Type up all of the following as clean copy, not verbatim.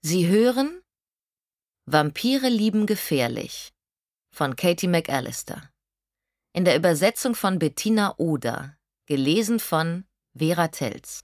Sie hören Vampire lieben gefährlich von Katie McAllister. In der Übersetzung von Bettina Oder, gelesen von Vera Telz.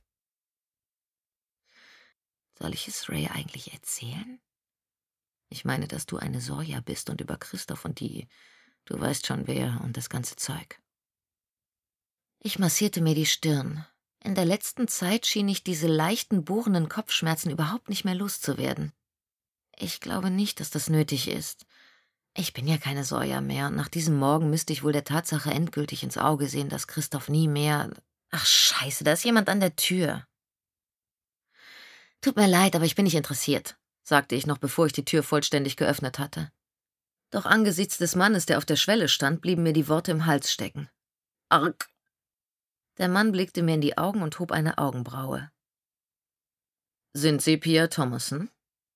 Soll ich es Ray eigentlich erzählen? Ich meine, dass du eine Sorja bist und über Christoph und die, du weißt schon wer und das ganze Zeug. Ich massierte mir die Stirn. In der letzten Zeit schien ich diese leichten, bohrenden Kopfschmerzen überhaupt nicht mehr loszuwerden. Ich glaube nicht, dass das nötig ist. Ich bin ja keine Sorja mehr und nach diesem Morgen müsste ich wohl der Tatsache endgültig ins Auge sehen, dass Christoph nie mehr... Ach scheiße, da ist jemand an der Tür. Tut mir leid, aber ich bin nicht interessiert, sagte ich noch, bevor ich die Tür vollständig geöffnet hatte. Doch angesichts des Mannes, der auf der Schwelle stand, blieben mir die Worte im Hals stecken. Arg! Der Mann blickte mir in die Augen und hob eine Augenbraue. Sind Sie Pia Thomason?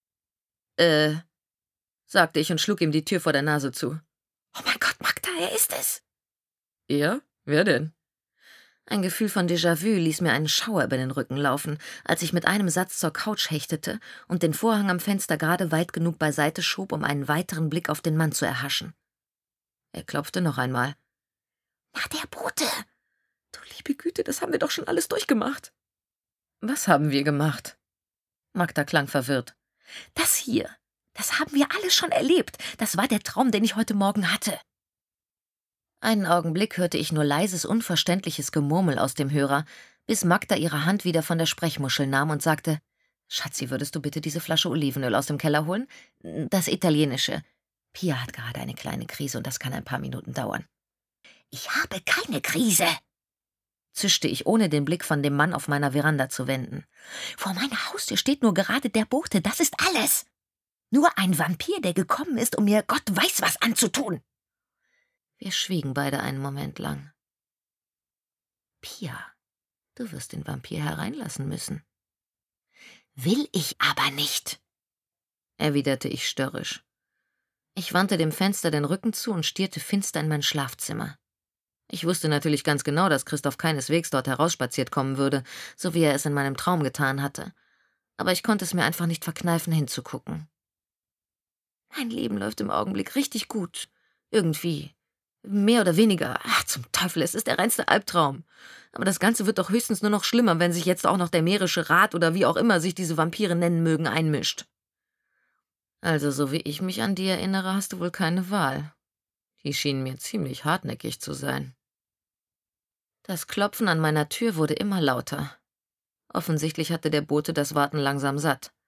Sagte ich und schlug ihm die Tür vor der Nase zu. Oh mein Gott, Magda, er ist es! Er? Wer denn? Ein Gefühl von Déjà-vu ließ mir einen Schauer über den Rücken laufen, als ich mit einem Satz zur Couch hechtete und den Vorhang am Fenster gerade weit genug beiseite schob, um einen weiteren Blick auf den Mann zu erhaschen. Er klopfte noch einmal. Na, der Bote! Du liebe Güte, das haben wir doch schon alles durchgemacht. Was haben wir gemacht? Magda klang verwirrt. Das hier, das haben wir alles schon erlebt. Das war der Traum, den ich heute Morgen hatte. Einen Augenblick hörte ich nur leises, unverständliches Gemurmel aus dem Hörer, bis Magda ihre Hand wieder von der Sprechmuschel nahm und sagte, »Schatzi, würdest du bitte diese Flasche Olivenöl aus dem Keller holen? Das italienische. Pia hat gerade eine kleine Krise und das kann ein paar Minuten dauern.« »Ich habe keine Krise«, zischte ich, ohne den Blick von dem Mann auf meiner Veranda zu wenden. »Vor meiner Haustür steht nur gerade der Bote, das ist alles. Nur ein Vampir, der gekommen ist, um mir Gott weiß was anzutun.« Wir schwiegen beide einen Moment lang. »Pia, du wirst den Vampir hereinlassen müssen.« »Will ich aber nicht«, erwiderte ich störrisch. Ich wandte dem Fenster den Rücken zu und stierte finster in mein Schlafzimmer. Ich wusste natürlich ganz genau, dass Christoph keineswegs dort herausspaziert kommen würde, so wie er es in meinem Traum getan hatte. Aber ich konnte es mir einfach nicht verkneifen, hinzugucken. Mein Leben läuft im Augenblick richtig gut. Irgendwie. Mehr oder weniger. Ach, zum Teufel, es ist der reinste Albtraum. Aber das Ganze wird doch höchstens nur noch schlimmer, wenn sich jetzt auch noch der Mährische Rat oder wie auch immer sich diese Vampire nennen mögen, einmischt. Also, so wie ich mich an die erinnere, hast du wohl keine Wahl. Die schienen mir ziemlich hartnäckig zu sein. Das Klopfen an meiner Tür wurde immer lauter. Offensichtlich hatte der Bote das Warten langsam satt.